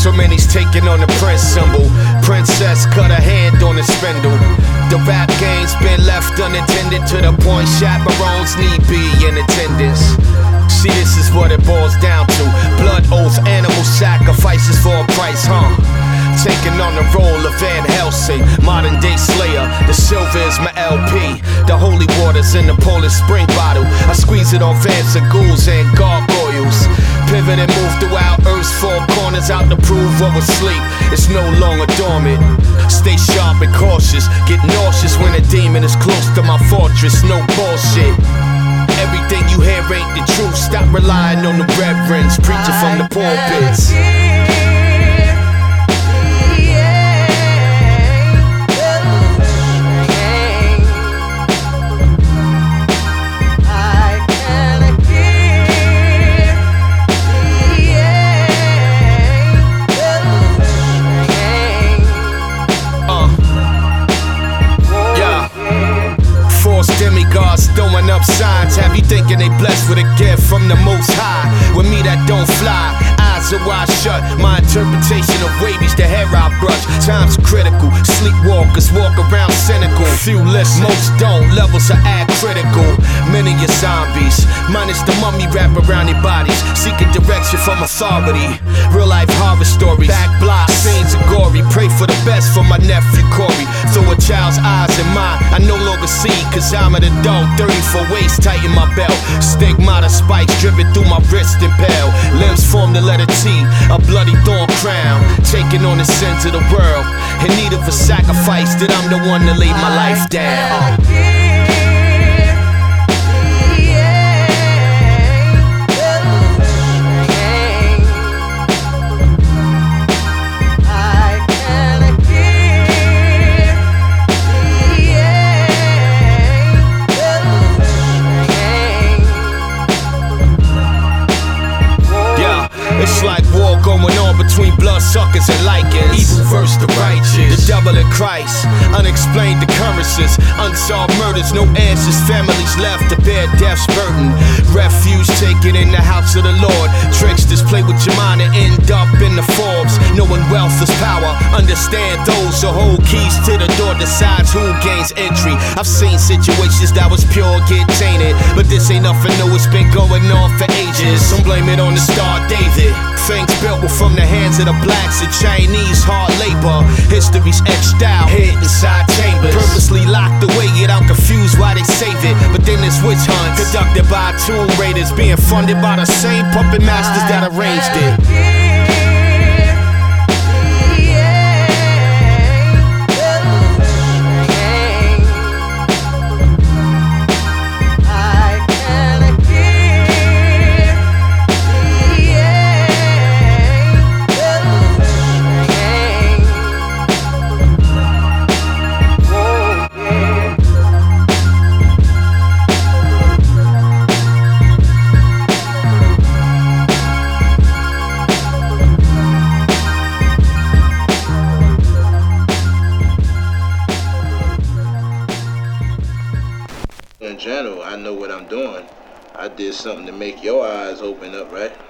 So many's taking on the prince symbol. Princess cut her hand on the spindle. The rap game's been left unattended to the point chaperones need be in attendance. See, this is what it boils down to. Blood oath, animal sacrifices for a price, huh? Taking on the role of Van Helsing, modern day slayer. The silver is my LP. The holy water's in the Polish spring bottle. I squeeze it on vamps and ghouls and gargoyles. Pivot and move throughout Earth's four corners out to prove what was sleep. It's no longer dormant. Stay sharp and cautious. Get nauseous when a demon is close to my fortress. No bullshit. Everything you hear ain't the truth. Stop relying on the reverends preaching from the pulpits. Demigods throwing up signs, have you thinking they blessed with a gift from the Most High? With me that don't fly, eyes are wide shut. My interpretation of wavy's the hair I brush. Time's critical, sleepwalkers walk around cynical. Few listen, most don't, levels are add critical. Many are zombies, minus the mummy wrap around their bodies. Seeking direction from authority, real life horror stories. Back blocks, scenes are gory. Pray for the best for my nephew Corey. Through a child's eyes in mine, I no longer see, cause I'm an adult. 34 waist, tighten my belt. Stigmata spikes driven through my wrist impale. Limbs form the letter T, a bloody thorn crown. Taking on the sins of the world, in need of a sacrifice, that I'm the one to lay my life down. It's like war going on between bloodsuckers and lichens. Evil versus the righteous, the devil and Christ. Unexplained occurrences, unsolved murders, no answers. Families left to bear death's burden. Refuge taken in the house of the Lord. Tricksters play with your mind and end up in the Forbes. Knowing wealth is power, understand those who hold keys to the door decides who gains entry. I've seen situations that was pure get tainted, but this ain't nothing new, it's been going on for ages. Some blame it on the Star David. Things built were from the hands of the blacks and Chinese hard labor. History's etched out, hid inside chambers. Purposely locked away, yet I'm confused why they save it. But then this witch hunt, conducted by tomb raiders, being funded by the same puppet masters that arranged it. In general, I know what I'm doing. I did something to make your eyes open up, right?